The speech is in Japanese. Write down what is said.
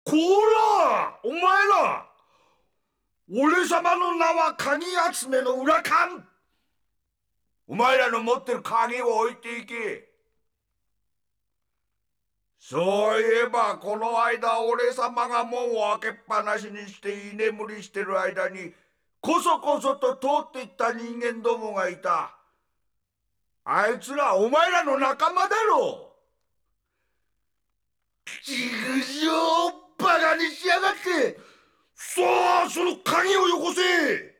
こらお前ら、俺様の名は鍵集めの裏勘。お前らの持ってる鍵を置いていけ。そういえばこの間俺様が門を開けっぱなしにして居眠りしてる間にこそこそと通っていった人間どもがいた。あいつらお前らの仲間だろ。ちぐしょう、バカにしやがって。さあその鍵をよこせ。